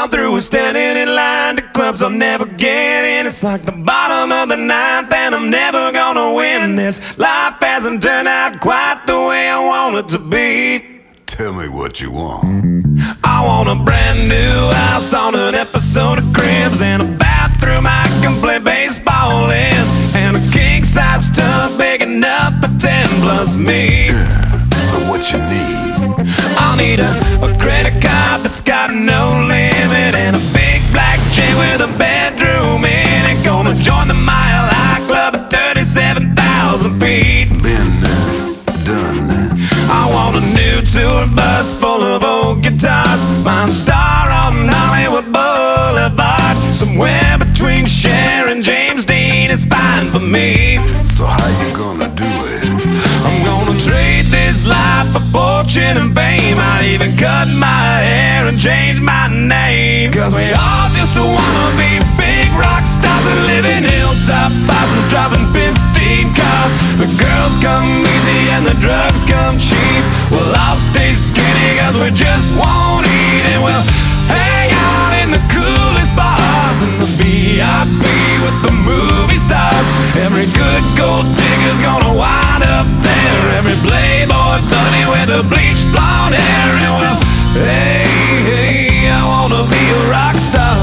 gone through is standing in line to clubs I'll never get in. It's like the bottom of the ninth and I'm never gonna win. This life hasn't turned out quite the way I want it to be. Tell me what you want. I want a brand new house on an episode of Cribs, and a bathroom I can play baseball in, and a king-size tub big enough for 10 plus me. So what you need? I'll need a credit card that's got no limit, and a big black chain with a bedroom in it. Gonna join the Mile High Club at 37,000 feet. Been there, done that. I want a new tour bus full of old guitars, find a star on Hollywood Boulevard. Somewhere between Cher and James Dean is fine for me. So how you gonna do it? I'm gonna trade this life for fortune and fame. I'd even cut my hair and change my name, 'cause we all just wanna be big rock stars and live in hilltop houses, driving 15 cars. The girls come easy and the drugs come cheap. Well, I'll stay skinny 'cause we just won't eat, and we'll hang out in the coolest bars in the VIP with the movie stars. Every good gold digger's gonna wind up there, every playboy bunny with a bleached blonde hair. And well, hey, hey, I wanna be a rock star.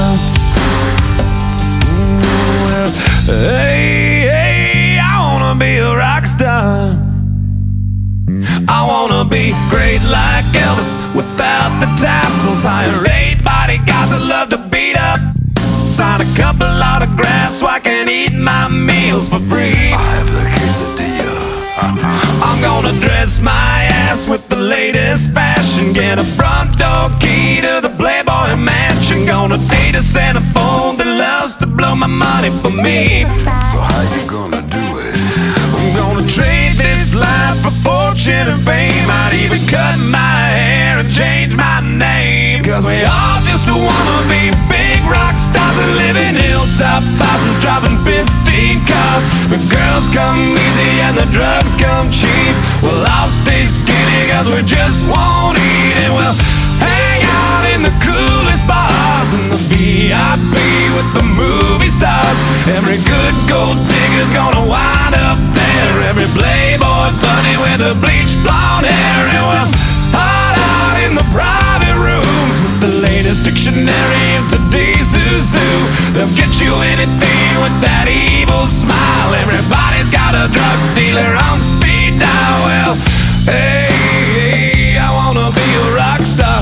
Well, hey, hey, I wanna be a rock star. I wanna be great like Elvis without the tassels. Hire 8 bodyguards that love to beat up, sign a couple autographs so I can eat my meals for free. I have the quesadilla. I'm gonna dress my ass with the latest fashion, get a front door key to the Playboy Mansion. Gonna date a centerfold that loves to blow my money for me. So how you gonna do it? I'm gonna trade this life for fortune and fame. I'd even cut my hair and change my name, 'cause we all just wanna be big rock stars and live in hilltop houses, driving 15 cars. The girls come easy and the drugs come cheap. Well, I'll stay skinny 'cause we just won't eat, and we'll hang out in the coolest bars in the VIP with the movie stars. Every good gold digger's gonna wind up there, every playboy bunny with a bleached blonde hair. And we'll hide out in the private rooms with the latest dictionary of today's who's who. They'll get you anything with that evil smile. Everybody's got a drug dealer on speed dial. Well, hey, hey, I wanna be a rock star.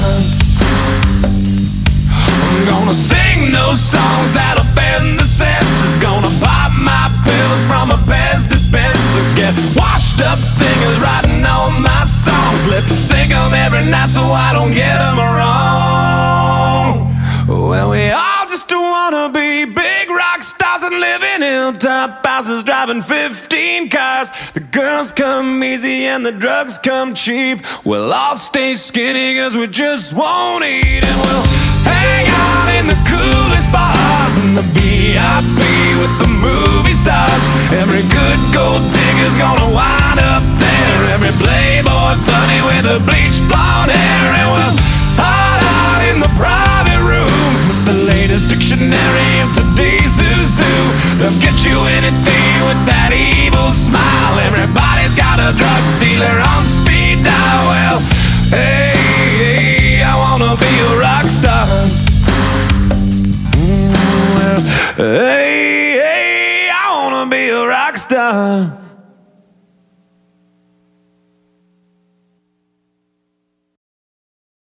I'm gonna sing those songs that offend the senses, gonna pop my pills from a Pez dispenser, get washed up singers writing all my songs, lip sync them every night so I don't get them wrong. Well, we all just wanna be big rock stars and live in hilltop houses, driving 15 cars. The girls come easy and the drugs come cheap. We'll all stay skinny 'cause we just won't eat, and we'll hang out in the coolest bars in the VIP with the movie stars. Every good gold digger's gonna wind up there, every playboy bunny with a bleached blonde hair. And we'll hide out in the private rooms with the latest dictionary of today's who's who. They'll get you anything with that evil smile. Everybody's got a drug dealer on speed dial. Well, hey, hey, I wanna be a rock star. Well, hey.